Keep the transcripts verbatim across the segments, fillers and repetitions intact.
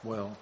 Well,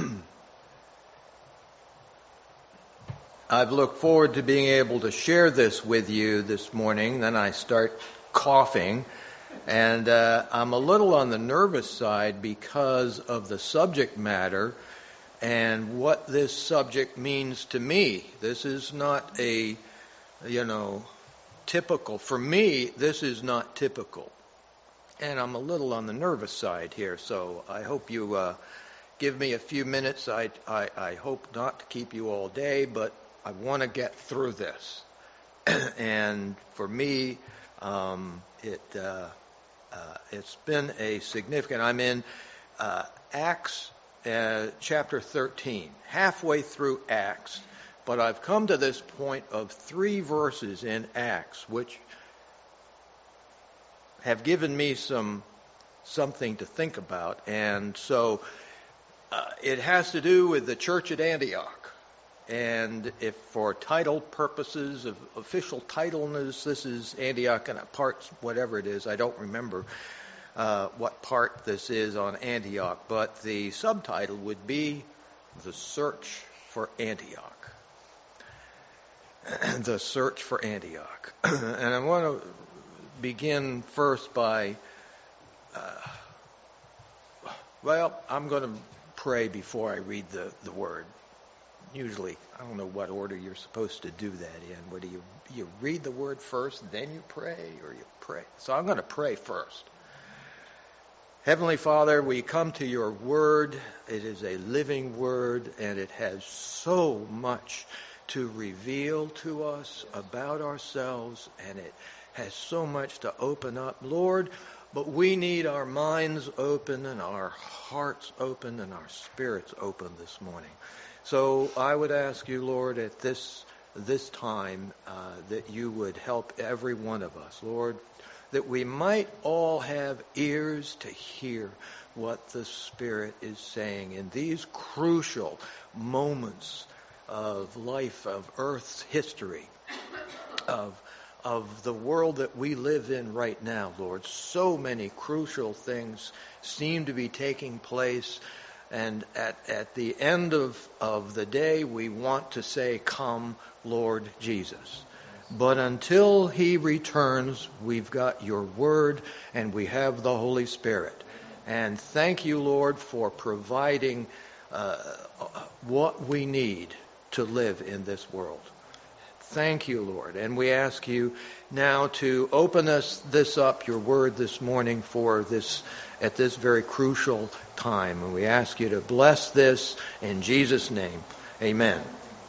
I've looked forward to being able to share this with you this morning. Then I start coughing, and uh, I'm a little on the nervous side because of the subject matter and what this subject means to me. This is not a, you know, typical. For me, this is not typical. And I'm a little on the nervous side here, so I hope you uh, give me a few minutes. I, I, I hope not to keep you all day, but I want to get through this. And for me, um, it, uh, uh, it's been a significant, I'm in uh, Acts uh, chapter thirteen, halfway through Acts, but I've come to this point of three verses in Acts, which have given me some something to think about. And so uh, it has to do with the church at Antioch. And if for title purposes of official titleness, this is Antioch and a part, whatever it is, I don't remember uh, what part this is on Antioch, but the subtitle would be The Search for Antioch. The Search for Antioch. And I want to begin first by, uh, well, I'm going to pray before I read the, the word. Usually, I don't know what order you're supposed to do that in. Whether you, you read the word first, then you pray, or you pray. So I'm going to pray first. Heavenly Father, we come to your word. It is a living word, and it has so much to reveal to us about ourselves, and it has so much to open up, Lord, but we need our minds open and our hearts open and our spirits open this morning. So I would ask you, Lord, at this this time, uh, that you would help every one of us, Lord, that we might all have ears to hear what the Spirit is saying in these crucial moments of life, of Earth's history, of of the world that we live in right now, Lord. So many crucial things seem to be taking place, and at, at the end of, of the day, we want to say, "Come, Lord Jesus." But until he returns, we've got your word, and we have the Holy Spirit. And thank you, Lord, for providing uh, what we need to live in this world. Thank you, Lord. And we ask you now to open us this up, your word this morning, for this at this very crucial time. And we ask you to bless this in Jesus' name. Amen.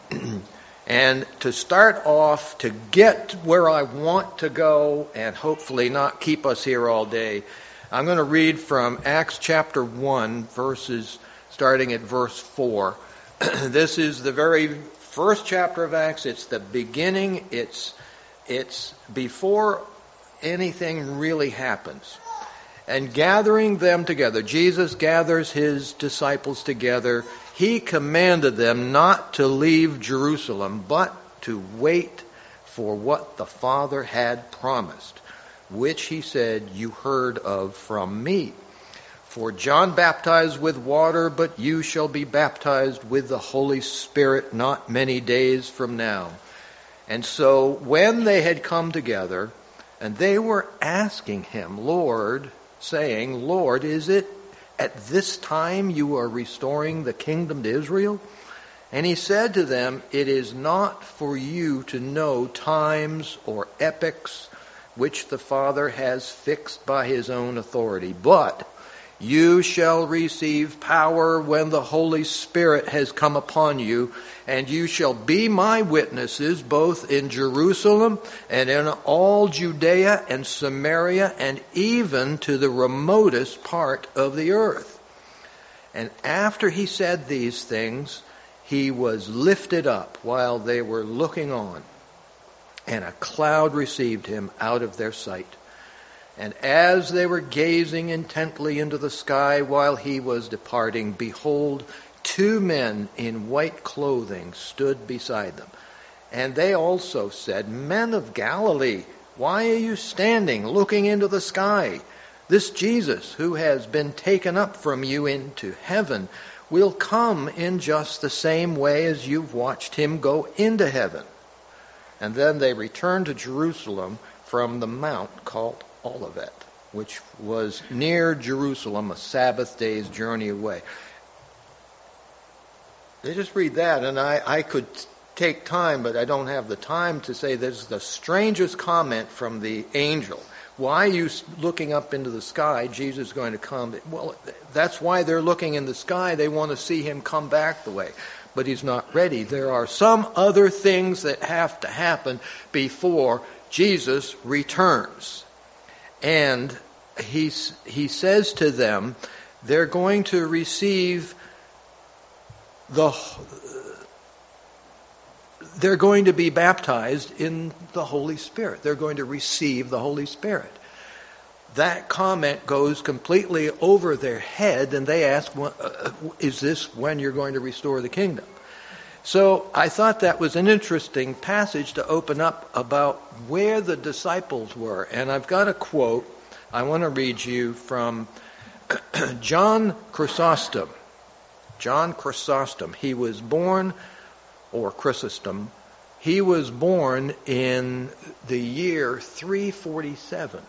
And to start off, to get where I want to go and hopefully not keep us here all day, I'm going to read from Acts chapter one, verses starting at verse four. This is the very first chapter of Acts. It's the beginning. It's it's before anything really happens. And gathering them together, Jesus gathers his disciples together. He commanded them not to leave Jerusalem, but to wait for what the Father had promised, which he said, "You heard of from me. For John baptized with water, but you shall be baptized with the Holy Spirit not many days from now." And so when they had come together, and they were asking him, Lord, saying, "Lord, is it at this time you are restoring the kingdom to Israel?" And he said to them, "It is not for you to know times or epochs which the Father has fixed by his own authority, but you shall receive power when the Holy Spirit has come upon you, and you shall be my witnesses both in Jerusalem and in all Judea and Samaria and even to the remotest part of the earth." And after he said these things, he was lifted up while they were looking on, and a cloud received him out of their sight. And as they were gazing intently into the sky while he was departing, behold, two men in white clothing stood beside them. And they also said, "Men of Galilee, why are you standing looking into the sky? This Jesus who has been taken up from you into heaven will come in just the same way as you've watched him go into heaven." And then they returned to Jerusalem from the mount called Olivet, which was near Jerusalem, a Sabbath day's journey away. They just read that, and I, I could take time, but I don't have the time to say this is the strangest comment from the angel. Why are you looking up into the sky? Jesus is going to come. Well, that's why they're looking in the sky. They want to see him come back the way. But he's not ready. There are some other things that have to happen before Jesus returns. And he's, he says to them, they're going to receive the... They're going to be baptized in the Holy Spirit. They're going to receive the Holy Spirit. That comment goes completely over their head, and they ask, is this when you're going to restore the kingdom? So I thought that was an interesting passage to open up about where the disciples were. And I've got a quote I want to read you from John Chrysostom. John Chrysostom. He was born... or Chrysostom, he was born in the year three forty-seven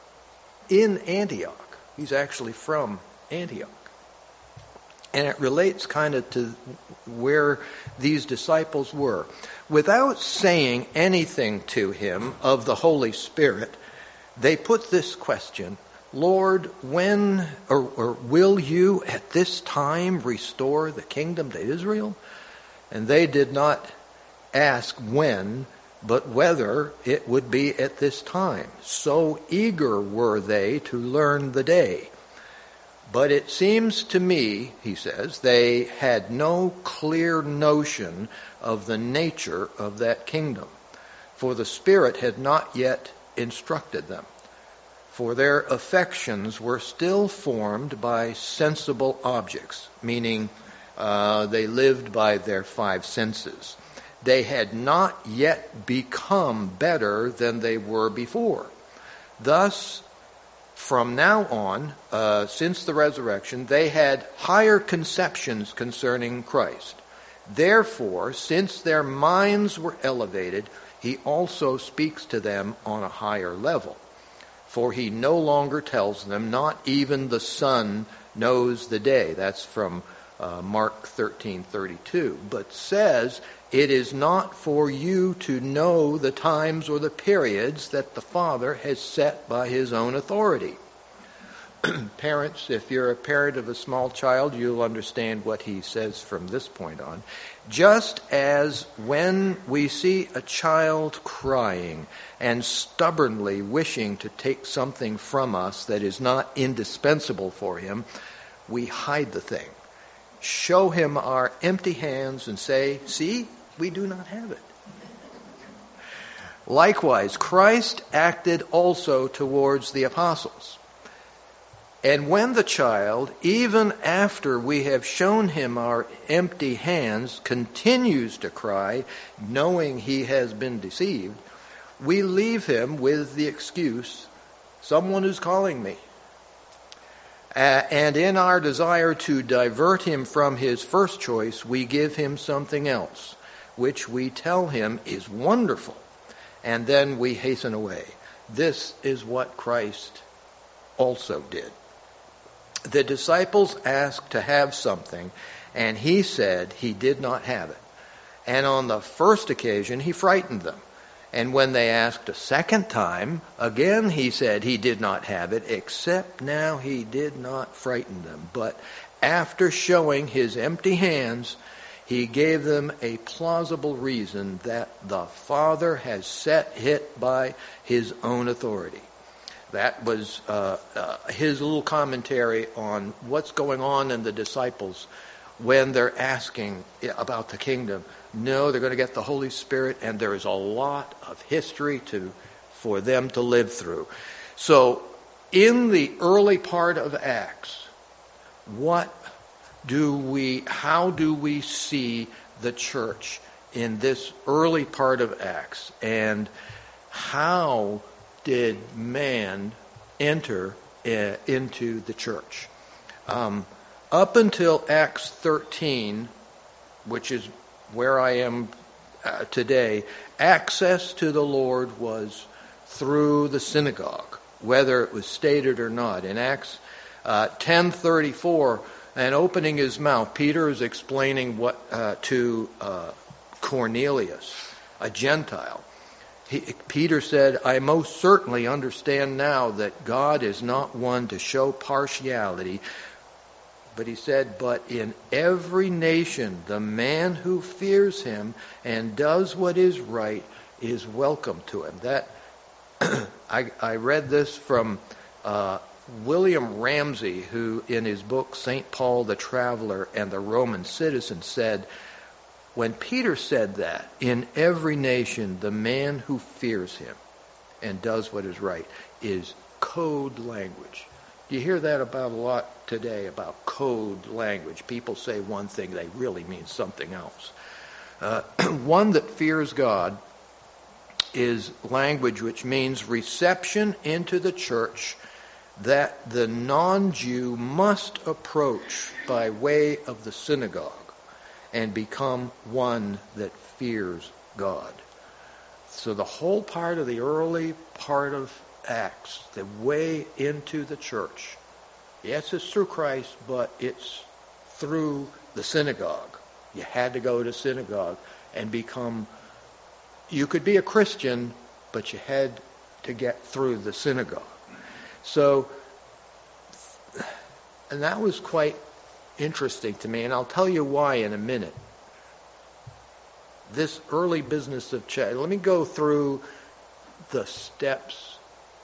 in Antioch. He's actually from Antioch. And it relates kind of to where these disciples were. Without saying anything to him of the Holy Spirit, they put this question, "Lord, when or, or will you at this time restore the kingdom to Israel?" And they did not ask when, but whether it would be at this time. So eager were they to learn the day. But it seems to me, he says, they had no clear notion of the nature of that kingdom, for the Spirit had not yet instructed them. For their affections were still formed by sensible objects, meaning Uh, they lived by their five senses. They had not yet become better than they were before. Thus, from now on, uh, since the resurrection, they had higher conceptions concerning Christ. Therefore, since their minds were elevated, he also speaks to them on a higher level. For he no longer tells them, not even the Son knows the day. That's from Uh, Mark thirteen thirty-two, but says, it is not for you to know the times or the periods that the Father has set by his own authority. Parents, if you're a parent of a small child, you'll understand what he says from this point on. Just as when we see a child crying and stubbornly wishing to take something from us that is not indispensable for him, we hide the thing. Show him our empty hands and say, see, we do not have it. Likewise, Christ acted also towards the apostles. And when the child, even after we have shown him our empty hands, continues to cry, knowing he has been deceived, we leave him with the excuse, someone is calling me. Uh, and in our desire to divert him from his first choice, we give him something else, which we tell him is wonderful, and then we hasten away. This is what Christ also did. The disciples asked to have something, and he said he did not have it. And on the first occasion, he frightened them. And when they asked a second time, again he said he did not have it, except now he did not frighten them. But after showing his empty hands, he gave them a plausible reason that the Father has set it by his own authority. That was uh, uh, his little commentary on what's going on in the disciples when they're asking about the kingdom. No, they're going to get the Holy Spirit, and there is a lot of history to for them to live through. So, in the early part of Acts, what do we, how do we see the church in this early part of Acts? And how did man enter uh, into the church. Um, up until Acts thirteen, which is where I am uh, today, access to the Lord was through the synagogue, whether it was stated or not. In Acts uh, ten thirty-four, and opening his mouth, Peter is explaining what uh, to uh, Cornelius, a Gentile. He, Peter said, I most certainly understand now that God is not one to show partiality. But he said, but in every nation, the man who fears him and does what is right is welcome to him. That I, I read this from uh, William Ramsey, who in his book, Saint Paul the Traveler and the Roman Citizen, said, when Peter said that, in every nation, the man who fears him and does what is right is code language. You hear that about a lot today, about code language. People say one thing, they really mean something else. Uh, one that fears God is language which means reception into the church that the non-Jew must approach by way of the synagogue and become one that fears God. So the whole part of the early part of Acts, the way into the church, yes, it's through Christ, but it's through the synagogue. You had to go to synagogue and become, you could be a Christian, but you had to get through the synagogue. So, and that was quite interesting to me, and I'll tell you why in a minute. This early business of church, let me go through the steps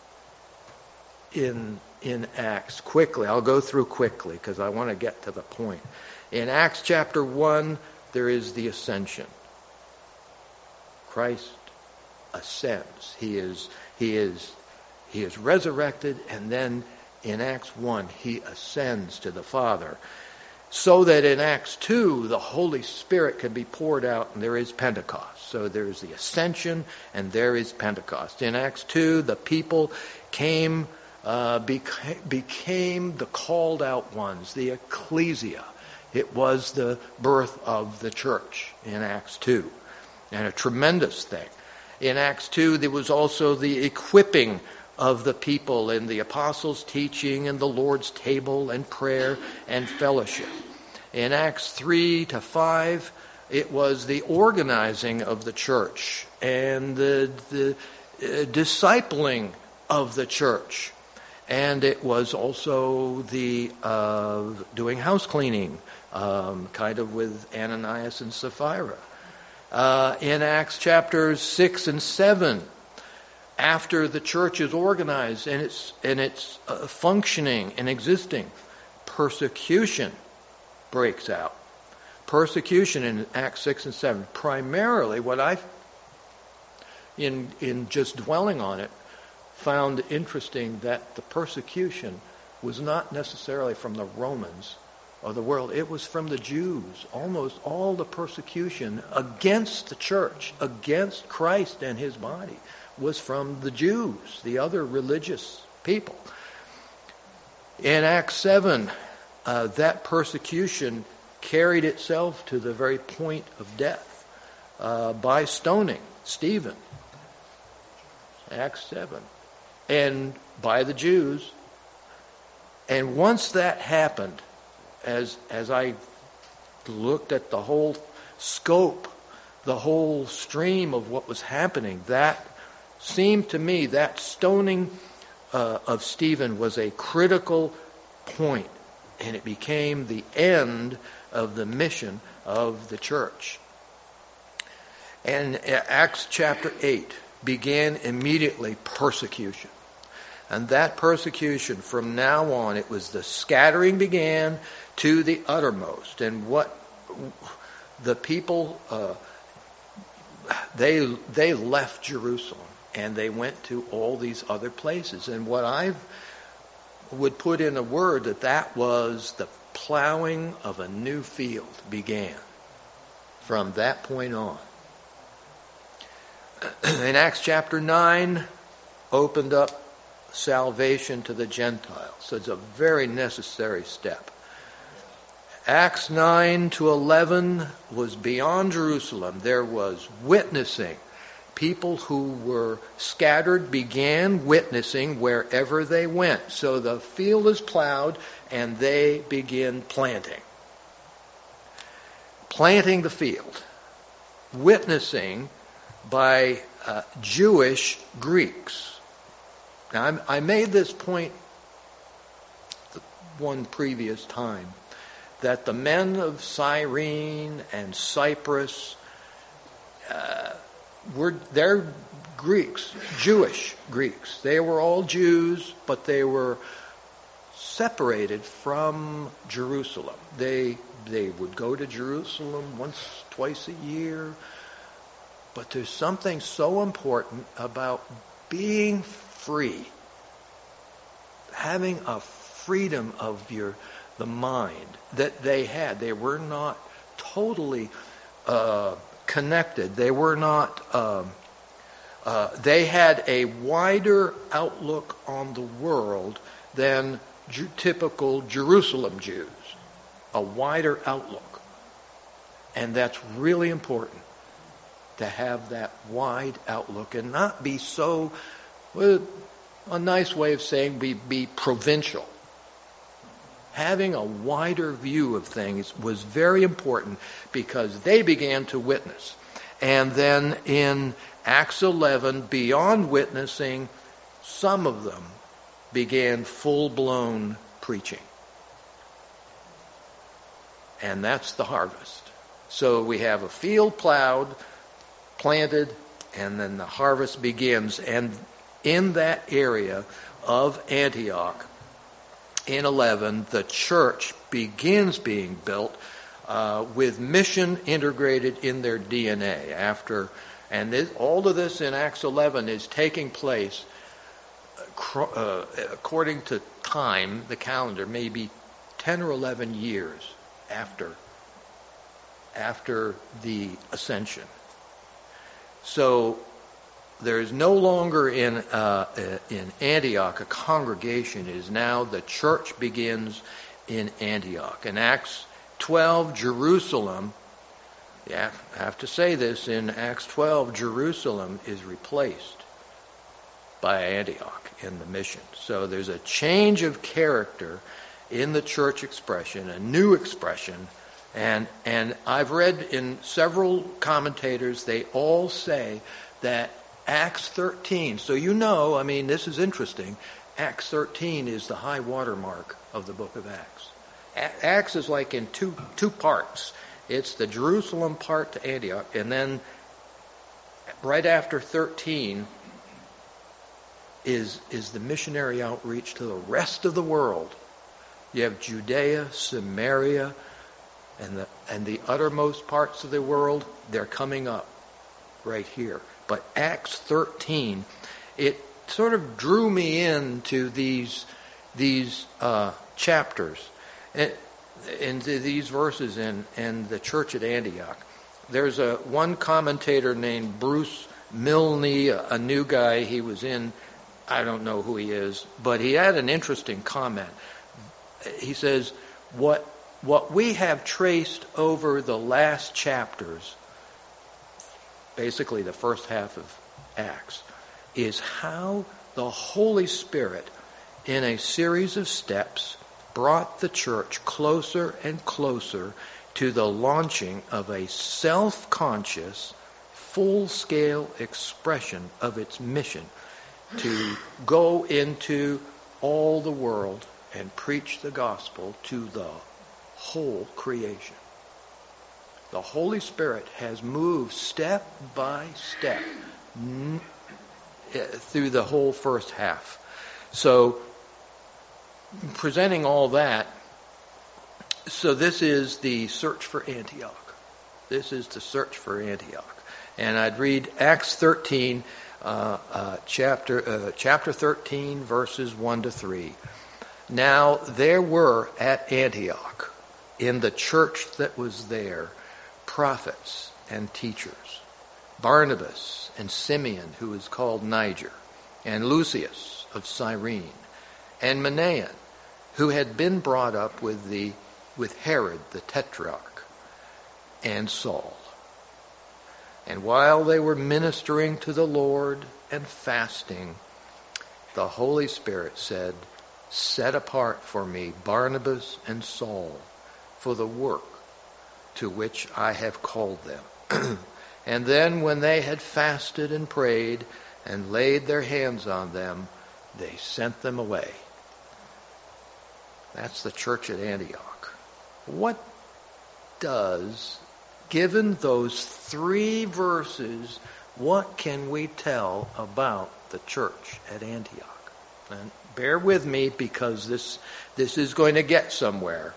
in in Acts quickly. I'll go through quickly because I want to get to the point. In Acts chapter one, there is the ascension. Christ ascends. He is he is he is resurrected, and then in Acts one, he ascends to the Father. So that in Acts two, the Holy Spirit can be poured out, and there is Pentecost. So there is the ascension, and there is Pentecost. In Acts two, the people came, uh, beca- became the called out ones, the ecclesia. It was the birth of the church in Acts two, and a tremendous thing. In Acts two, there was also the equipping of the people in the apostles' teaching and the Lord's table and prayer and fellowship. In Acts three to five, it was the organizing of the church and the, the uh, discipling of the church. And it was also the uh, doing house cleaning, um, kind of with Ananias and Sapphira. Uh, in Acts chapters six and seven, after the church is organized and it's and it's uh, functioning and existing, persecution breaks out. Persecution in Acts six and seven. Primarily, what I, in in just dwelling on it, found interesting that the persecution was not necessarily from the Romans or the world. It was from the Jews. Almost all the persecution against the church, against Christ and his body, was from the Jews, the other religious people. In Acts seven, uh, that persecution carried itself to the very point of death uh, by stoning Stephen. Acts seven. And by the Jews. And once that happened, as as I looked at the whole scope, the whole stream of what was happening, that seemed to me that stoning uh, of Stephen was a critical point, and it became the end of the mission of the church. And Acts chapter eight began immediately persecution. And that persecution, from now on, it was the scattering began to the uttermost. And what the people, uh, they they left Jerusalem and they went to all these other places. And what I would put in a word, that that was the plowing of a new field began from that point on. In Acts chapter nine, opened up salvation to the Gentiles. So it's a very necessary step. Acts nine to eleven was beyond Jerusalem. There was witnessing. People who were scattered began witnessing wherever they went. So the field is plowed and they begin planting. Planting the field. Witnessing by uh, Jewish Greeks. Now, I'm, I made this point one previous time, that the men of Cyrene and Cyprus, uh, were they're Greeks, Jewish Greeks. They were all Jews, but they were separated from Jerusalem. They they would go to Jerusalem once, twice a year. But there's something so important about being free, having a freedom of your the mind that they had. They were not totally uh, connected. They were not. Um, uh, they had a wider outlook on the world than Ju- typical Jerusalem Jews. A wider outlook, and that's really important, to have that wide outlook and not be so. Well, a nice way of saying be be provincial. Having a wider view of things was very important because they began to witness. And then in Acts eleven, beyond witnessing, some of them began full-blown preaching. And that's the harvest. So we have a field plowed, planted, and then the harvest begins. And in that area of Antioch, in eleven, the church begins being built uh, with mission integrated in their D N A. After, and this, all of this in Acts eleven is taking place uh, according to time, the calendar, maybe ten or eleven years after after the ascension. So there is no longer in uh, in Antioch a congregation. It is now the church begins in Antioch. In Acts twelve, Jerusalem, yeah, I have to say this, in Acts twelve, Jerusalem is replaced by Antioch in the mission. So there's a change of character in the church expression, a new expression. And and I've read in several commentators, they all say that Acts thirteen, so you know, I mean, this is interesting. Acts thirteen is the high watermark of the book of Acts. A- Acts is like in two two parts. It's the Jerusalem part to Antioch, and then right after thirteen is is the missionary outreach to the rest of the world. You have Judea, Samaria, and the and the uttermost parts of the world, they're coming up right here. But Acts thirteen, it sort of drew me into these these uh, chapters, into these verses in, in the church at Antioch. There's a one commentator named Bruce Milne, a, a new guy. He was in, I don't know who he is, but he had an interesting comment. He says, what what we have traced over the last chapters, basically the first half of Acts, is how the Holy Spirit, in a series of steps, brought the church closer and closer to the launching of a self-conscious, full-scale expression of its mission to go into all the world and preach the gospel to the whole creation. The Holy Spirit has moved step by step n- through the whole first half. So, presenting all that, so this is the search for Antioch. This is the search for Antioch. And I'd read Acts thirteen, uh, uh, chapter uh, chapter thirteen, verses one to three. Now there were at Antioch, in the church that was there, prophets and teachers, Barnabas and Simeon, who is called Niger, and Lucius, of Cyrene, and Manaen, who had been brought up with the with Herod the Tetrarch, and Saul. And while they were ministering to the Lord and fasting, the Holy Spirit said, "Set apart for me Barnabas and Saul for the work to which I have called them." And then when they had fasted and prayed and laid their hands on them, they sent them away. That's the church at Antioch. What does, given those three verses, what can we tell about the church at Antioch? And bear with me, because this this is going to get somewhere.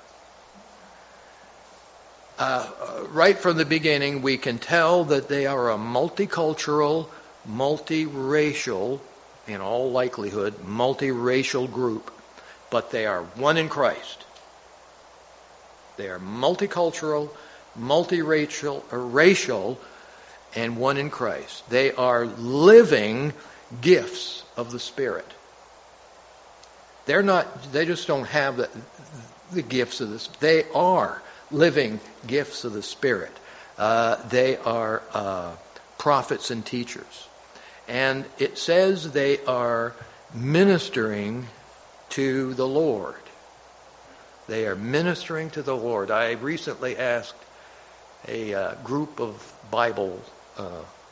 Uh, right from the beginning, we can tell that they are a multicultural, multiracial, in all likelihood, multiracial group, but they are one in Christ. They are multicultural, multiracial, uh, racial, and one in Christ. They are living gifts of the Spirit. They're not, they just don't have the, the gifts of this. They are living gifts of the Spirit. Uh, they are uh, prophets and teachers. And it says they are ministering to the Lord. They are ministering to the Lord. I recently asked a uh, group of Bible uh,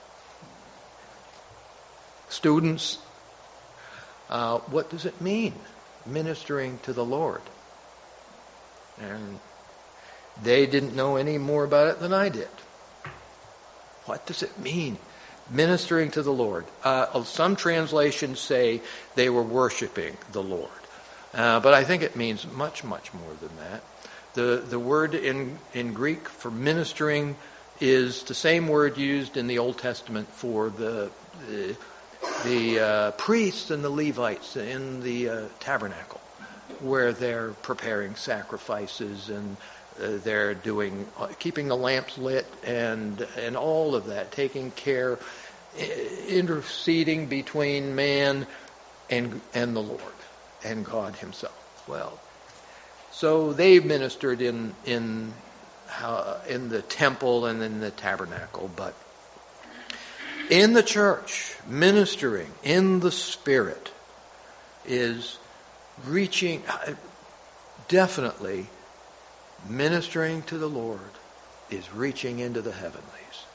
students, uh, what does it mean, ministering to the Lord? And they didn't know any more about it than I did. What does it mean, ministering to the Lord? Uh, some translations say they were worshiping the Lord. Uh, but I think it means much, much more than that. The the word in, in Greek for ministering is the same word used in the Old Testament for the the, the uh, priests and the Levites in the uh, tabernacle, where they're preparing sacrifices and uh, they're doing uh, keeping the lamps lit and and all of that, taking care, interceding between man and and the Lord and God Himself. Well, so they ministered in in uh, in the temple and in the tabernacle, but in the church, ministering in the Spirit is reaching, definitely ministering to the Lord is reaching into the heavenlies.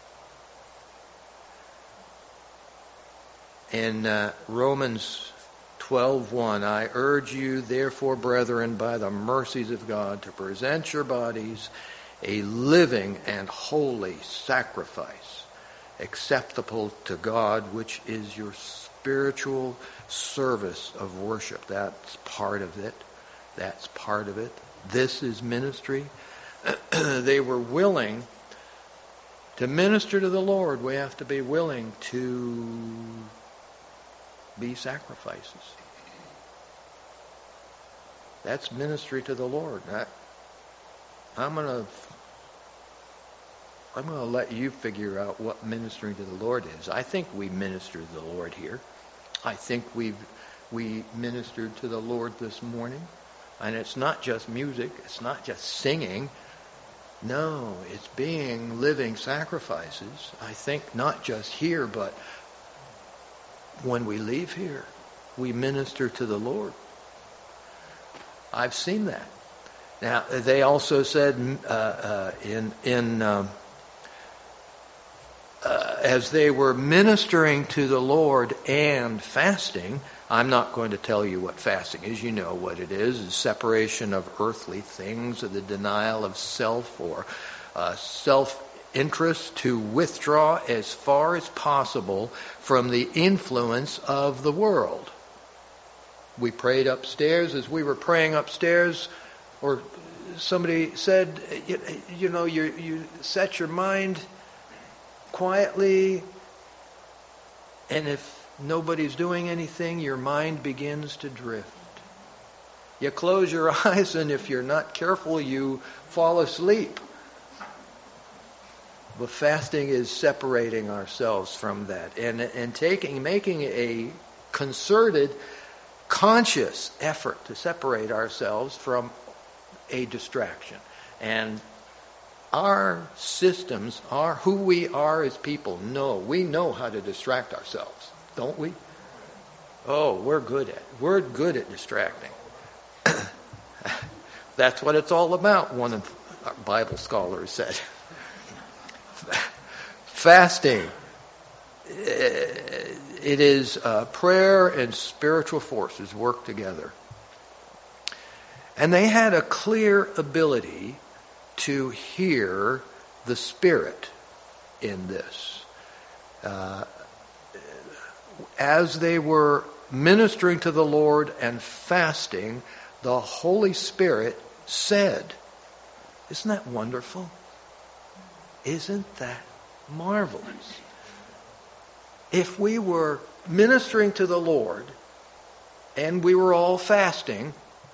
In uh, Romans twelve one, I urge you, therefore, brethren, by the mercies of God, to present your bodies a living and holy sacrifice, acceptable to God, which is your spiritual service of worship. That's part of it. That's part of it. This is ministry. They were willing to minister to the Lord. We have to be willing to be sacrifices. That's ministry to the Lord. I, I'm gonna I'm gonna let you figure out what ministering to the Lord is. I think we minister to the Lord here. I think we've we ministered to the Lord this morning. And it's not just music, it's not just singing. No, it's being living sacrifices. I think not just here, but when we leave here, we minister to the Lord. I've seen that. Now, they also said uh, uh, in in um, uh, as they were ministering to the Lord and fasting. I'm not going to tell you what fasting is. You know what it is. It's separation of earthly things, or the denial of self, or uh, self-interest, to withdraw as far as possible from the influence of the world. We prayed upstairs. As we were praying upstairs, or somebody said, you, you know, you, you set your mind quietly, and if nobody's doing anything, your mind begins to drift. You close your eyes, and if you're not careful, you fall asleep. But fasting is separating ourselves from that and and taking, making a concerted conscious effort to separate ourselves from a distraction. And our systems, our who we are as people, know, we know how to distract ourselves, don't we? Oh, we're good at it. We're good at distracting. That's what it's all about, one of our Bible scholars said. Fasting. It is uh, prayer and spiritual forces work together. And they had a clear ability to hear the Spirit in this. Uh, as they were ministering to the Lord and fasting, the Holy Spirit said, isn't that wonderful? Isn't that marvelous? If we were ministering to the Lord and we were all fasting,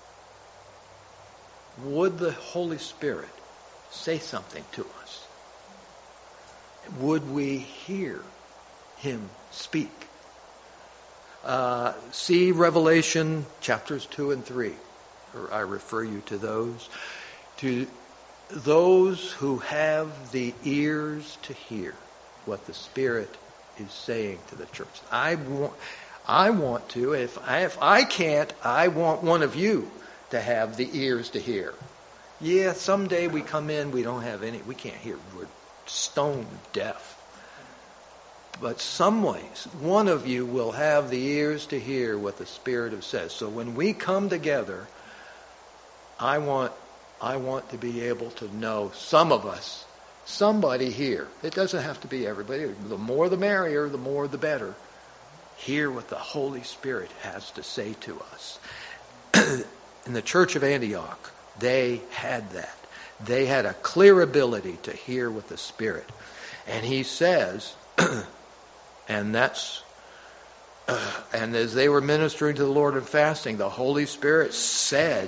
would the Holy Spirit say something to us? Would we hear Him speak? Uh, see Revelation chapters two and three. Or I refer you to those. To those who have the ears to hear what the Spirit is saying to the church. I want, I want to. If I, if I can't, I want one of you to have the ears to hear. Yeah, someday we come in, we don't have any, we can't hear. We're stone deaf. But some ways, one of you will have the ears to hear what the Spirit of says. So when we come together, I want, I want to be able to know some of us, somebody here. It doesn't have to be everybody. The more the merrier, the more the better. Hear what the Holy Spirit has to say to us. In the church of Antioch, they had that. They had a clear ability to hear with the Spirit. And he says, and that's, uh, and as they were ministering to the Lord and fasting, the Holy Spirit said,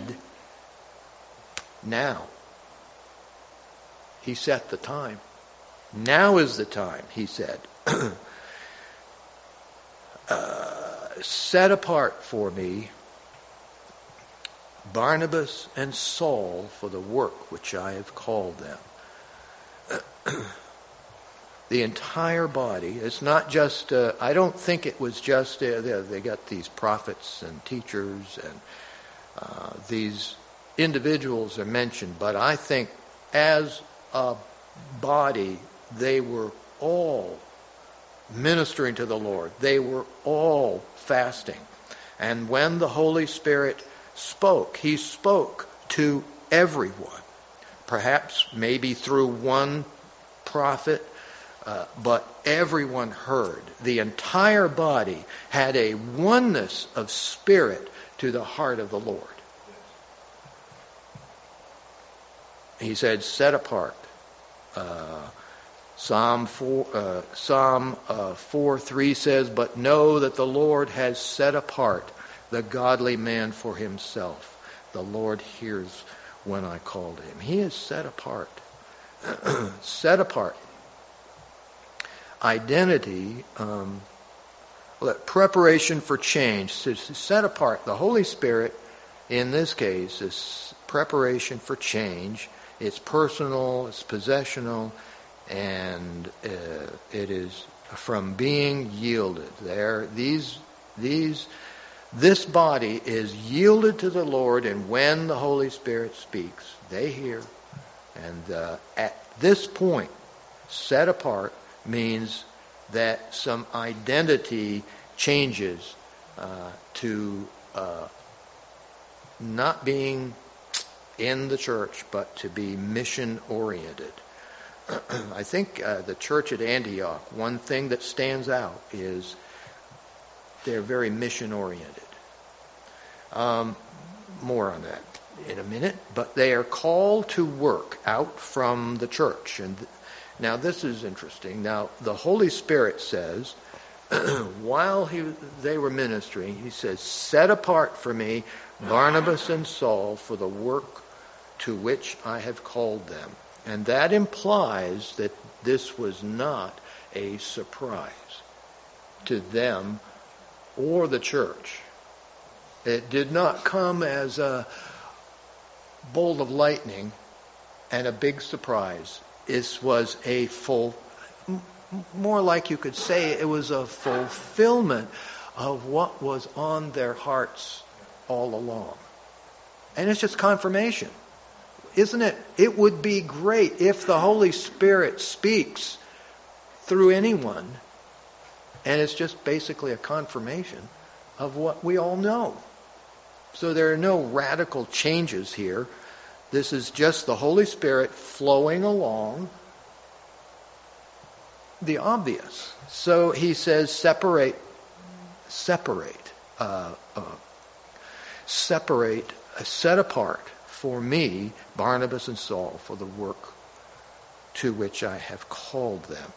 now. He set the time. Now is the time, he said. uh, set apart for me Barnabas and Saul for the work which I have called them. The entire body. It's not just, uh, I don't think it was just, uh, they, they got these prophets and teachers and uh, these individuals are mentioned, but I think as a body, they were all ministering to the Lord. They were all fasting. And when the Holy Spirit spoke, He spoke to everyone. Perhaps maybe through one prophet, uh, but everyone heard. The entire body had a oneness of spirit to the heart of the Lord. He said, set apart. Uh, Psalm four, uh, Psalm uh, four three says, but know that the Lord has set apart the godly man for Himself. The Lord hears when I call to Him. He is set apart. Set apart. Identity, um, preparation for change. Set apart. The Holy Spirit, in this case, is preparation for change. It's personal, it's possessional, and uh, it is from being yielded. There, these, these, this body is yielded to the Lord, and when the Holy Spirit speaks, they hear. And uh, at this point, set apart means that some identity changes uh, to uh, not being in the church, but to be mission-oriented. I think uh, the church at Antioch, one thing that stands out is they're very mission-oriented. Um, more on that in a minute, but they are called to work out from the church. And th- now this is interesting. Now the Holy Spirit says, while he, they were ministering, He says, set apart for me Barnabas and Saul for the work to which I have called them. And that implies that this was not a surprise to them or the church. It did not come as a bolt of lightning and a big surprise. This was a full, more like you could say it was a fulfillment of what was on their hearts all along. And it's just confirmation. Isn't it? It would be great if the Holy Spirit speaks through anyone, and it's just basically a confirmation of what we all know. So there are no radical changes here. This is just the Holy Spirit flowing along the obvious. So he says, separate, separate, uh, uh, separate, uh, set apart for me, Barnabas and Saul, for the work to which I have called them.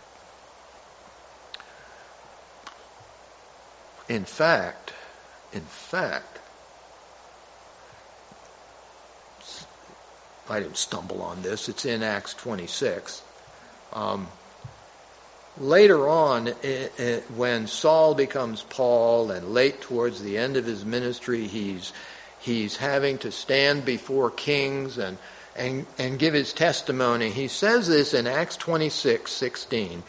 In fact, in fact, I didn't stumble on this. It's in Acts twenty-six. Um, later on, it, it, when Saul becomes Paul, and late towards the end of his ministry, he's he's having to stand before kings and and and give his testimony. He says this in Acts twenty-six sixteen.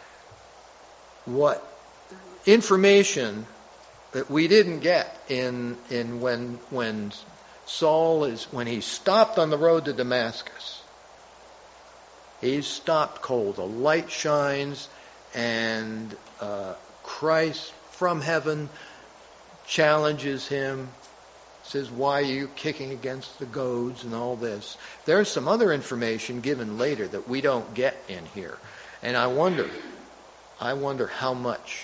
What information that we didn't get in in when when Saul is when he stopped on the road to Damascus. He's stopped cold. The light shines, and uh, Christ from heaven challenges him. Says, "Why are you kicking against the goads?" and all this. There's some other information given later that we don't get in here, and I wonder, I wonder how much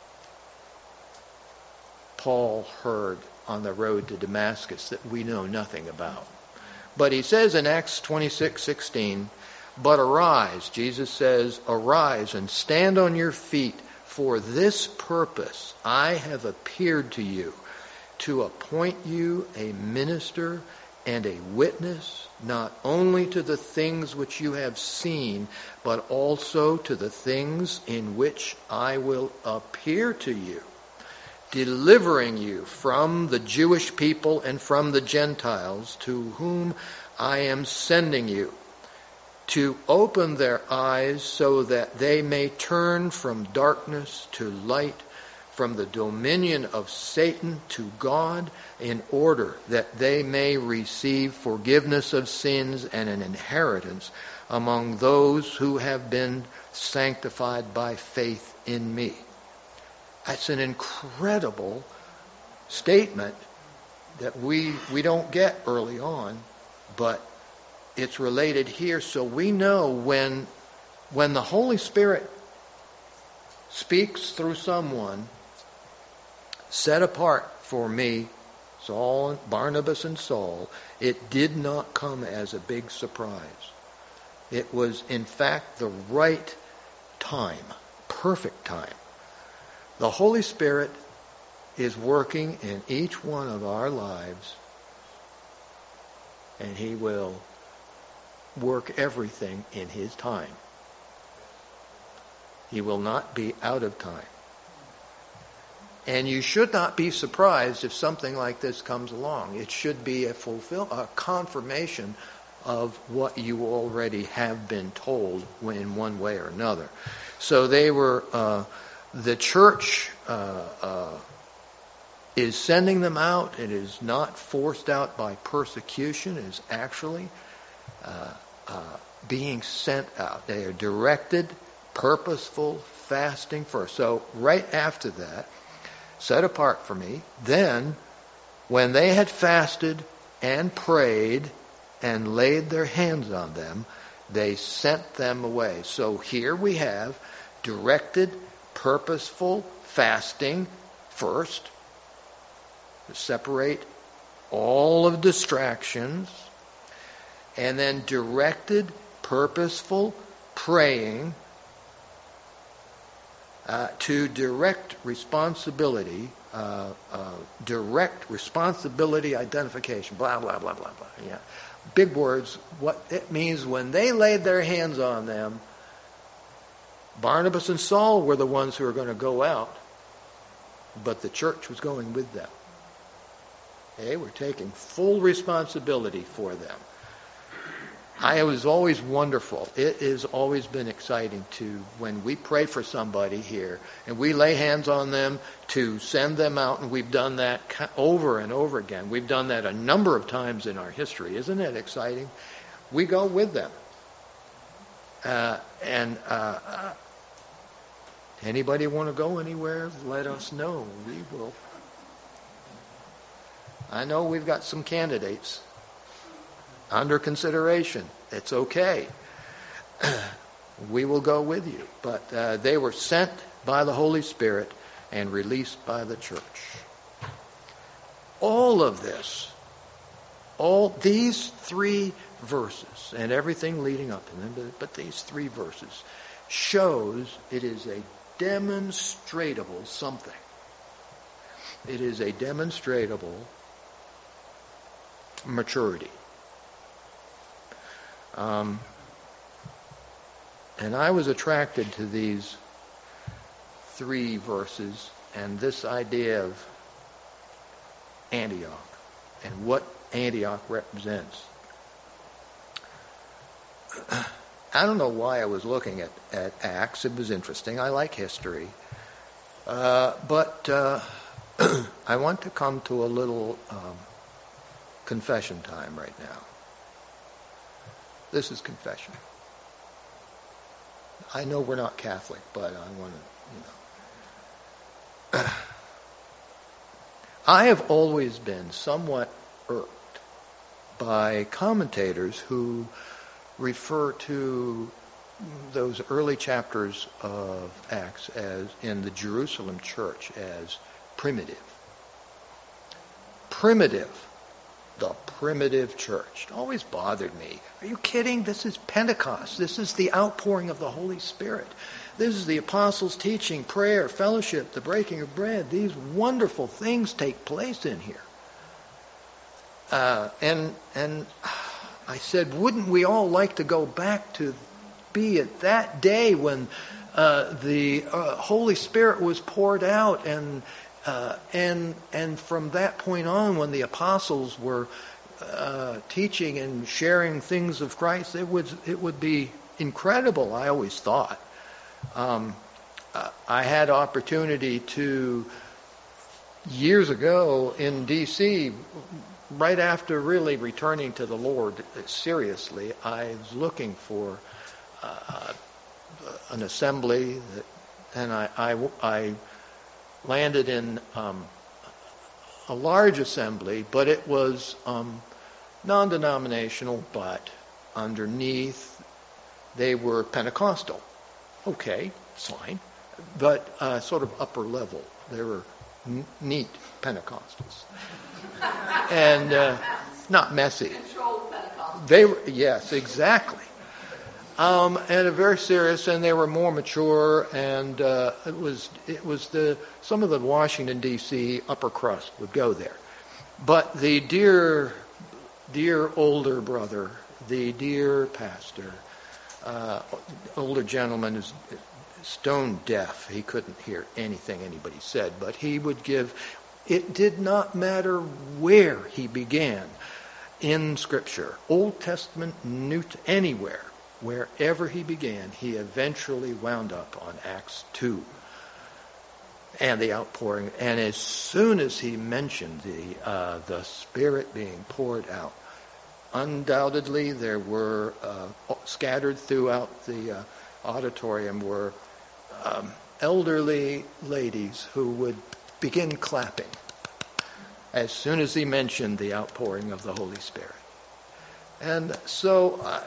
Paul heard on the road to Damascus that we know nothing about. But he says in Acts twenty-six sixteen, "But arise," Jesus says, "arise and stand on your feet. For this purpose I have appeared to you, to appoint you a minister and a witness, not only to the things which you have seen, but also to the things in which I will appear to you, delivering you from the Jewish people and from the Gentiles, to whom I am sending you, to open their eyes so that they may turn from darkness to light, from the dominion of Satan to God, in order that they may receive forgiveness of sins and an inheritance among those who have been sanctified by faith in me." That's an incredible statement that we we don't get early on, but it's related here. So we know when when the Holy Spirit speaks through someone, set apart for me, Saul, Barnabas and Saul, it did not come as a big surprise. It was, in fact, the right time, perfect time. The Holy Spirit is working in each one of our lives, and He will work everything in His time. He will not be out of time. And you should not be surprised if something like this comes along. It should be a fulfill, a confirmation of what you already have been told in one way or another. So they were, uh, the church uh, uh, is sending them out. It is not forced out by persecution. It is actually uh, uh, being sent out. They are directed, purposeful, fasting first. So right after that, set apart for me. Then, when they had fasted and prayed and laid their hands on them, they sent them away. So here we have directed, purposeful fasting first, to separate all of distractions, and then directed, purposeful praying Uh, to direct responsibility, uh, uh, direct responsibility identification, blah, blah, blah, blah, blah. Yeah. Big words. What it means when they laid their hands on them, Barnabas and Saul were the ones who were going to go out, but the church was going with them. Okay, we're taking full responsibility for them. I was always wonderful. It has always been exciting to, when we pray for somebody here and we lay hands on them to send them out, and we've done that over and over again. We've done that a number of times in our history. Isn't it exciting? We go with them. Uh, and uh, uh, anybody want to go anywhere, let us know. We will. I know we've got some candidates under consideration. It's okay. We will go with you. But uh, they were sent by the Holy Spirit and released by the church. All of this, all these three verses and everything leading up to them, but these three verses shows it is a demonstratable something. It is a demonstratable maturity. Um, and I was attracted to these three verses and this idea of Antioch and what Antioch represents. I don't know why I was looking at, at Acts. It was interesting. I like history. Uh, but uh, I want to come to a little um, confession time right now. This is confession. I know we're not Catholic, but I want to, you know. I have always been somewhat irked by commentators who refer to those early chapters of Acts as in the Jerusalem church as primitive. Primitive. The primitive church. It always bothered me. Are you kidding? This is Pentecost. This is the outpouring of the Holy Spirit. This is the apostles' teaching, prayer, fellowship, the breaking of bread. These wonderful things take place in here. Uh, and and I said, wouldn't we all like to go back to be at that day when uh, the uh, Holy Spirit was poured out, and uh, and and from that point on, when the apostles were uh, teaching and sharing things of Christ, it would it would be incredible. I always thought. Um, I had opportunity to years ago in D C right after really returning to the Lord seriously. I was looking for uh, an assembly, that, and I, I, I landed in um, a large assembly, but it was um, non-denominational, but underneath they were Pentecostal. Okay, it's fine, but uh, sort of upper level. They were n- neat Pentecostals. And uh, not messy. Controlled Pentecostal. They were, yes, exactly. Um, and a very serious, and they were more mature, and uh, it was it was the some of the Washington D C upper crust would go there, but the dear dear older brother, the dear pastor, uh, older gentleman is stone deaf. He couldn't hear anything anybody said, but he would give. It did not matter where he began in Scripture, Old Testament, New, anywhere, wherever he began, he eventually wound up on Acts two and the outpouring. And as soon as he mentioned the uh, the Spirit being poured out, undoubtedly there were uh, scattered throughout the uh, auditorium were um, elderly ladies who would begin clapping as soon as he mentioned the outpouring of the Holy Spirit. And so, uh,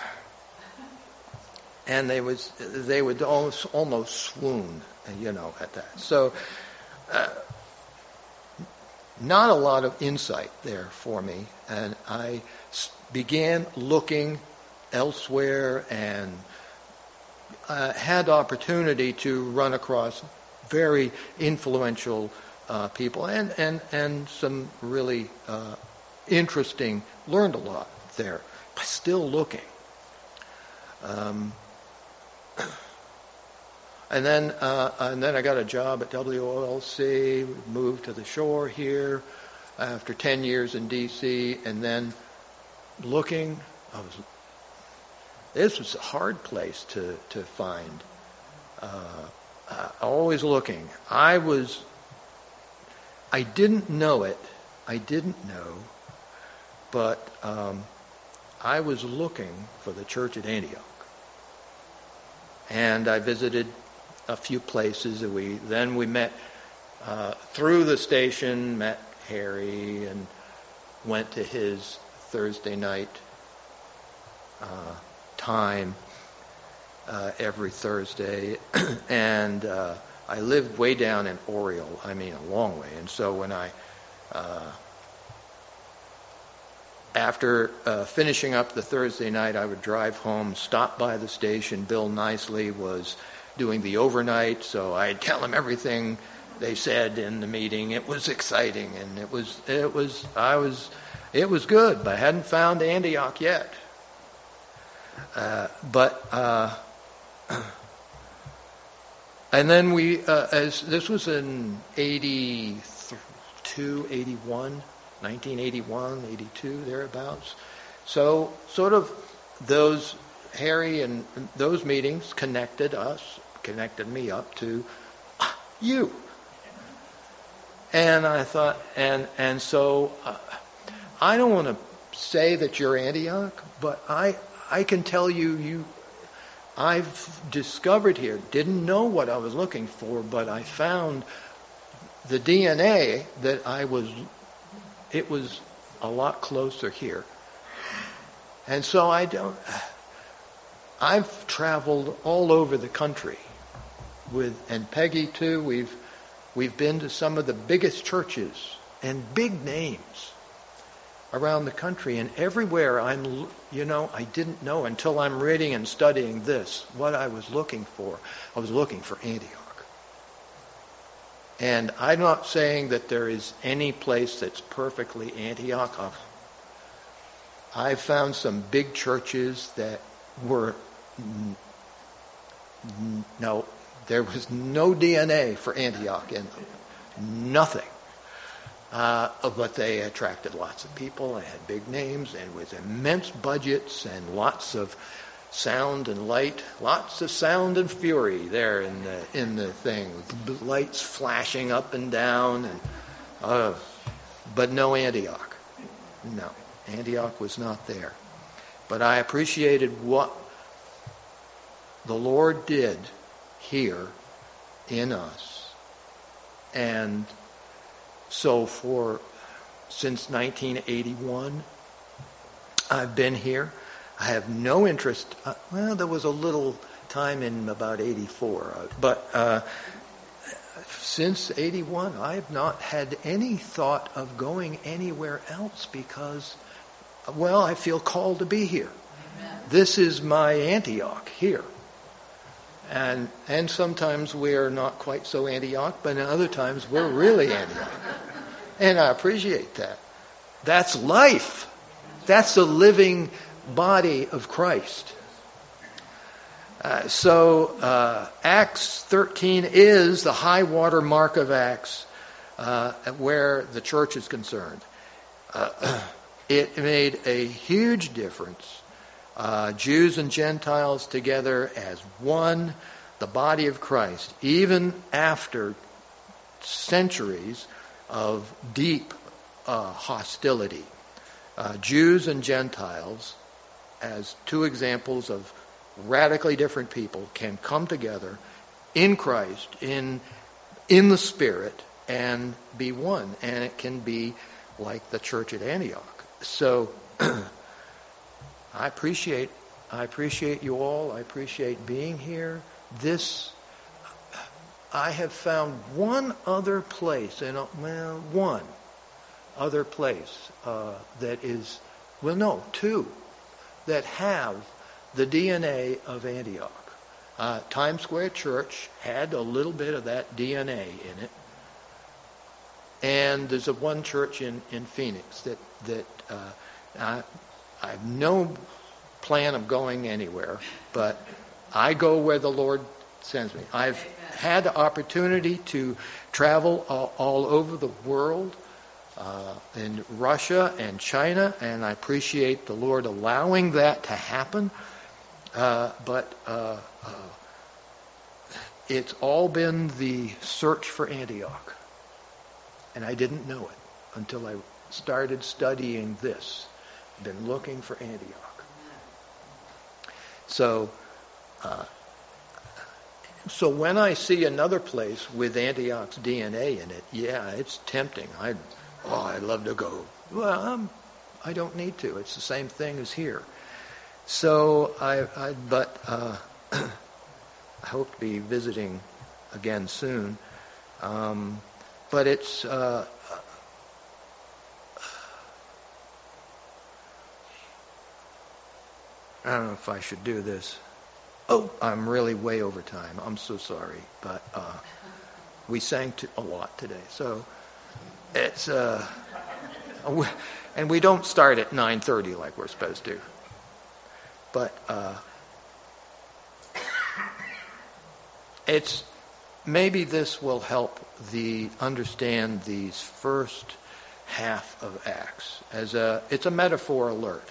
and they was they would almost almost swoon, you know, at that. So, uh, not a lot of insight there for me, and I began looking elsewhere and uh, had opportunity to run across very influential uh, people and, and, and some really uh, interesting, learned a lot there, but still looking. Um, and then uh, and then I got a job at W O L C, moved to the shore here, after ten years in D C, and then looking, I was, this was a hard place to, to find. Uh, uh, always looking. I was, I didn't know it. I didn't know, but um, I was looking for the church at Antioch. And I visited a few places. We then we met uh, through the station, met Harry, and went to his Thursday night uh, time uh, every Thursday. and uh, I lived way down in Oriole, I mean a long way. And so when I, uh, after uh, finishing up the Thursday night, I would drive home, stop by the station. Bill Nicely was doing the overnight, so I'd tell him everything they said in the meeting. It was exciting, and it was, it was, I was, it was good, but I hadn't found Antioch yet. Uh, but, uh, and then we, uh, as this was in eighty-two, eighty-one, nineteen eighty-one, eighty-two, thereabouts. So sort of those, Harry and those meetings connected us, connected me up to you. And I thought, and and so uh, I don't want to say that you're Antioch, but I I can tell you, you I've discovered here, didn't know what I was looking for, but I found the D N A that I was, it was a lot closer here. And so I don't, I've traveled all over the country with, and Peggy too, we've, we've been to some of the biggest churches and big names around the country, and everywhere I'm, you know, I didn't know until I'm reading and studying this what I was looking for. I was looking for Antioch. And I'm not saying that there is any place that's perfectly Antioch. I've, I've found some big churches that were, no, there was no D N A for Antioch in them. Nothing. Uh, but they attracted lots of people. They had big names and with immense budgets and lots of sound and light, lots of sound and fury there in the in the thing. Lights flashing up and down, and uh, but no Antioch. No, Antioch was not there. But I appreciated what the Lord did here in us, and so for since nineteen eighty-one, I've been here. I have no interest. Uh, well, there was a little time in about eighty-four, uh, but uh, since eighty-one, I have not had any thought of going anywhere else because, well, I feel called to be here. Amen. This is my Antioch here. And and sometimes we're not quite so Antioch, but in other times we're really Antioch. And I appreciate that. That's life. That's the living body of Christ. Uh, so uh, Acts thirteen is the high water mark of Acts uh, where the church is concerned. Uh, it made a huge difference. Uh, Jews and Gentiles together as one, the body of Christ, even after centuries of deep uh, hostility. Uh, Jews and Gentiles, as two examples of radically different people, can come together in Christ, in in the Spirit, and be one. And it can be like the church at Antioch. So I appreciate I appreciate you all. I appreciate being here. This, I have found one other place, and well, one other place uh, that is, well, no, two that have the D N A of Antioch. Uh, Times Square Church had a little bit of that D N A in it, and there's a one church in in Phoenix that that uh, I, I have no plan of going anywhere, but I go where the Lord sends me. I've Amen. Had the opportunity to travel all, all over the world uh, in Russia and China, and I appreciate the Lord allowing that to happen. Uh, but uh, uh, it's all been the search for Antioch. And I didn't know it until I started studying this. Been looking for Antioch. So, uh, so when I see another place with Antioch's D N A in it, yeah, it's tempting. I, oh, I'd love to go. Well, um, I don't need to. It's the same thing as here. So I, I but uh, I hope to be visiting again soon. Um, but it's. Uh, I don't know if I should do this. Oh, I'm really way over time. I'm so sorry. But uh, we sang to a lot today. So it's... Uh, and we don't start at nine thirty like we're supposed to. But uh, it's... Maybe this will help the understand these first half of Acts. As a, it's a metaphor alert.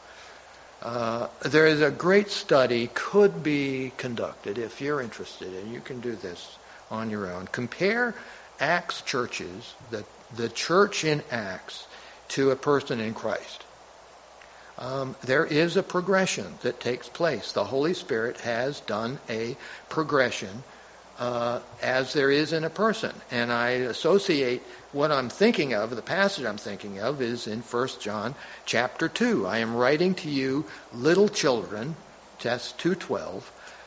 Uh, there is a great study could be conducted if you're interested, and you can do this on your own. Compare Acts churches, the, the church in Acts, to a person in Christ. Um, there is a progression that takes place. The Holy Spirit has done a progression uh, as there is in a person. And I associate what I'm thinking of, the passage I'm thinking of, is in First John chapter two. I am writing to you, little children, that's two twelve.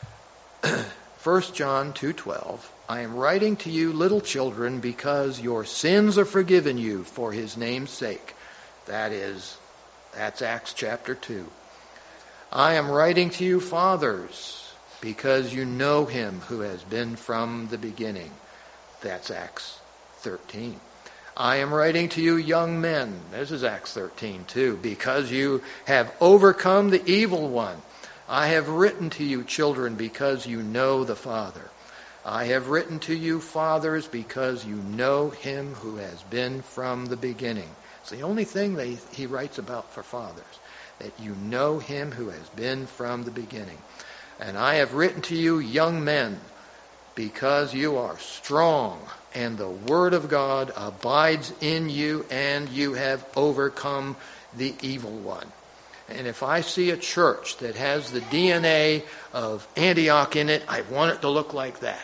First John two twelve. I am writing to you, little children, because your sins are forgiven you for his name's sake. That is, that's Acts chapter two. I am writing to you, fathers, because you know him who has been from the beginning. That's Acts thirteen. I am writing to you, young men. This is Acts thirteen too. Because you have overcome the evil one. I have written to you, children, because you know the Father. I have written to you, fathers, because you know him who has been from the beginning. It's the only thing that he, he writes about for fathers, that you know him who has been from the beginning. And I have written to you, young men, because you are strong, and the word of God abides in you, and you have overcome the evil one. And if I see a church that has the D N A of Antioch in it, I want it to look like that.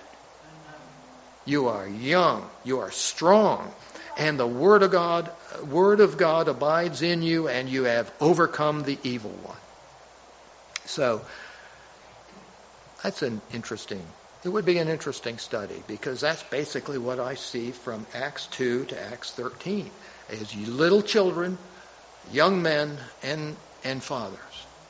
You are young, you are strong, and the word of God, word of God abides in you, and you have overcome the evil one. So that's an interesting, it would be an interesting study, because that's basically what I see from Acts two to Acts thirteen, is you little children, young men, and and fathers.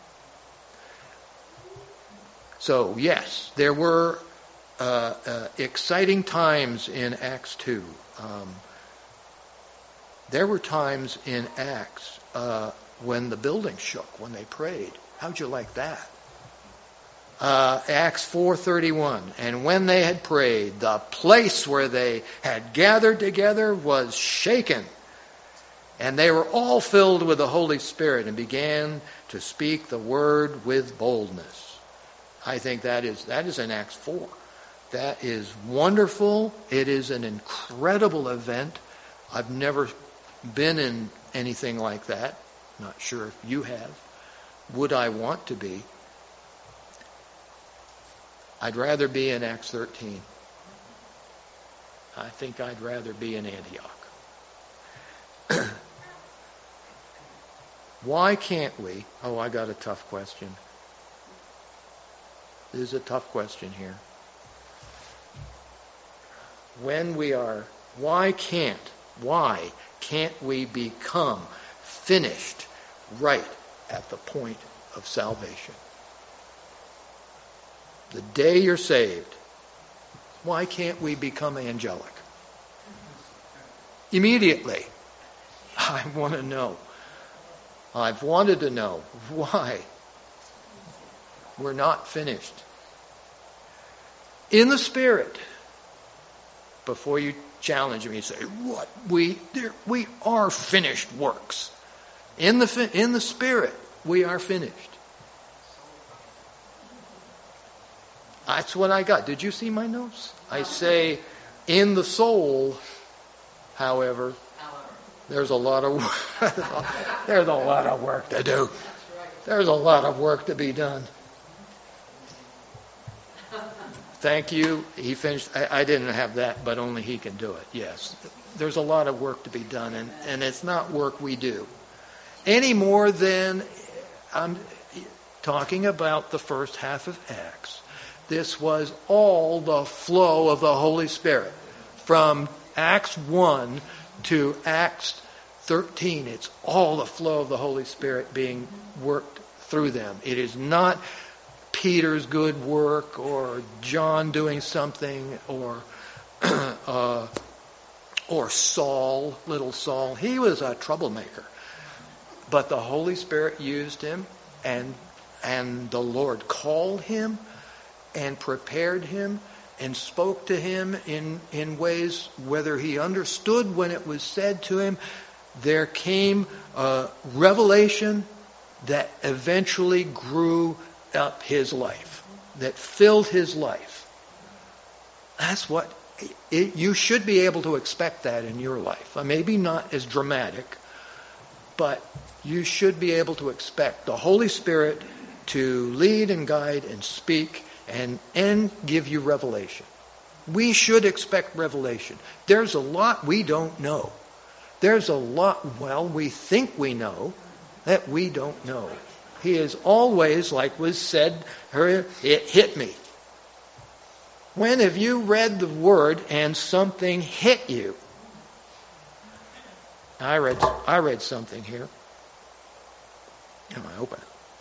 So yes, there were uh, uh, exciting times in Acts two. Um, there were times in Acts uh, when the building shook, when they prayed. How'd you like that? Uh, Acts four thirty-one. And when they had prayed, the place where they had gathered together was shaken. And they were all filled with the Holy Spirit and began to speak the word with boldness. I think that is that is in Acts four. That is wonderful. It is an incredible event. I've never been in anything like that. Not sure if you have. Would I want to be? I'd rather be in Acts thirteen. I think I'd rather be in Antioch. Why can't we? Oh, I got a tough question. This is a tough question here. When we are, why can't, why can't we become finished right at the point of salvation? The day you're saved, why can't we become angelic? Immediately. I want to know. I've wanted to know why we're not finished. In the Spirit, before you challenge me and say, "What we there, we are finished works in the in the Spirit. We are finished." That's what I got. Did you see my notes? I say, in the soul, however, there's a lot of there's a lot of work to do. There's a lot of work to be done. Thank you. He finished. I, I didn't have that, but only he can do it. Yes. There's a lot of work to be done, and, and it's not work we do. Any more than I'm talking about the first half of Acts. This was all the flow of the Holy Spirit. From Acts one to Acts thirteen, it's all the flow of the Holy Spirit being worked through them. It is not Peter's good work or John doing something or uh, or Saul, little Saul. He was a troublemaker. But the Holy Spirit used him, and and the Lord called him and prepared him and spoke to him in, in ways, whether he understood when it was said to him. There came a revelation that eventually grew up his life, that filled his life. That's what, it, you should be able to expect that in your life. Maybe not as dramatic, but you should be able to expect the Holy Spirit to lead and guide and speak and, and give you revelation. We should expect revelation. There's a lot we don't know. There's a lot, well, we think we know that we don't know. He is always, like was said, it hit me. When have you read the Word and something hit you? I read, I read something here. Am I open?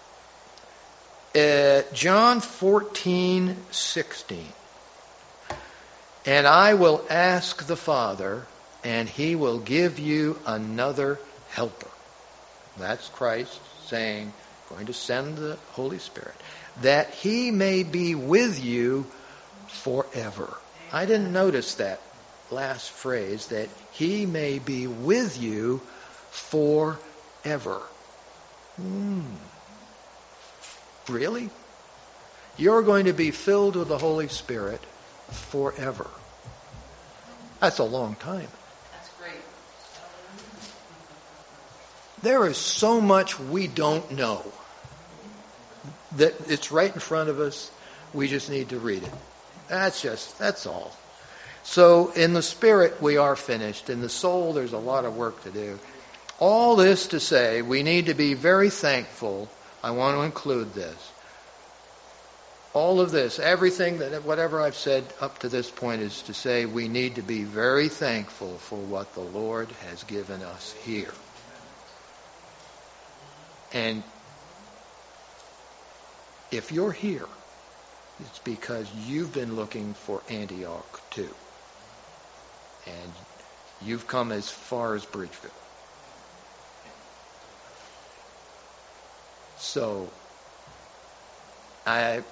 Uh, John fourteen sixteen. And I will ask the Father, and He will give you another helper. That's Christ saying, going to send the Holy Spirit, that He may be with you forever. I didn't notice that last phrase, that He may be with you forever. Hmm. Really? You're going to be filled with the Holy Spirit forever. That's a long time. That's great. There is so much we don't know that it's right in front of us. We just need to read it. That's just, that's all. So in the spirit, we are finished. In the soul, there's a lot of work to do. All this to say, we need to be very thankful. I want to include this. All of this, everything that, whatever I've said up to this point is to say we need to be very thankful for what the Lord has given us here. And if you're here, it's because you've been looking for Antioch too. And you've come as far as Bridgeville. So, I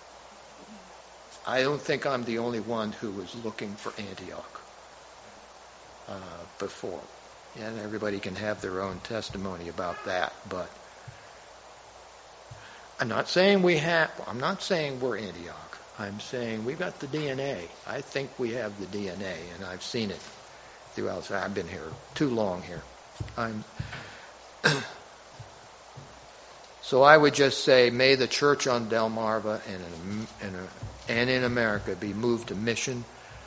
I don't think I'm the only one who was looking for Antioch uh, before. And everybody can have their own testimony about that. But I'm not saying we have, I'm not saying we're Antioch. I'm saying we've got the D N A. I think we have the D N A, and I've seen it throughout. I've been here too long here. I'm... So I would just say, may the church on Delmarva and in, and, and in America be moved to mission.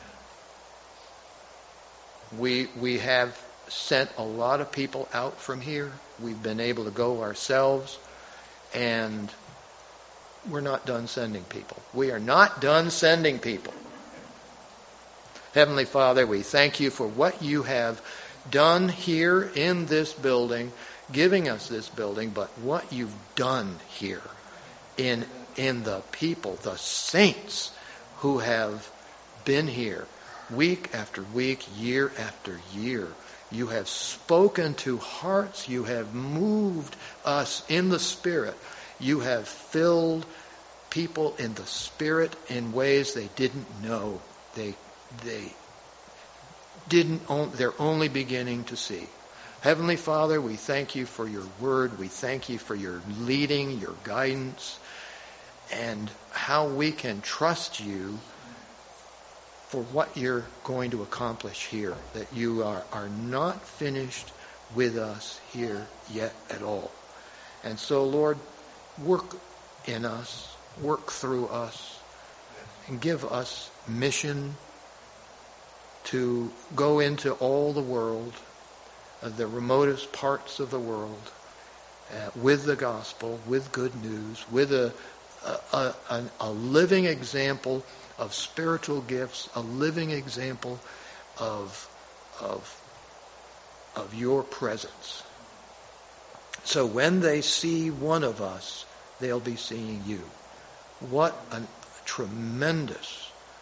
We we have sent a lot of people out from here. We've been able to go ourselves, and we're not done sending people. We are not done sending people. Heavenly Father, we thank you for what you have done here in this building, giving us this building, but what you've done here in in the people, the saints who have been here week after week, year after year. You have spoken to hearts. You have moved us in the Spirit. You have filled people in the Spirit in ways they didn't know. They they didn't, they're only beginning to see. Heavenly Father, we thank you for your word. We thank you for your leading, your guidance, and how we can trust you for what you're going to accomplish here, that you are, are not finished with us here yet at all. And so, Lord, work in us, work through us, and give us mission to go into all the world, uh, the remotest parts of the world, uh, with the gospel, with good news, with a, a, a, a living example of spiritual gifts, a living example of, of, of your presence. So when they see one of us, they'll be seeing you. What a tremendous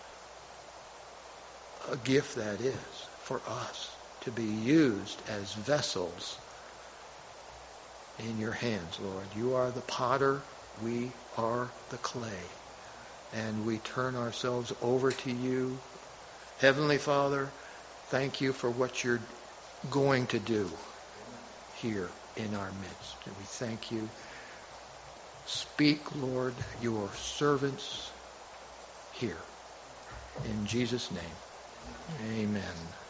a gift that is for us to be used as vessels in your hands, Lord. You are the potter, we are the clay, and we turn ourselves over to you. Heavenly Father, thank you for what you're going to do here in our midst. And we thank you. Speak, Lord, your servants here. In Jesus' name. Amen.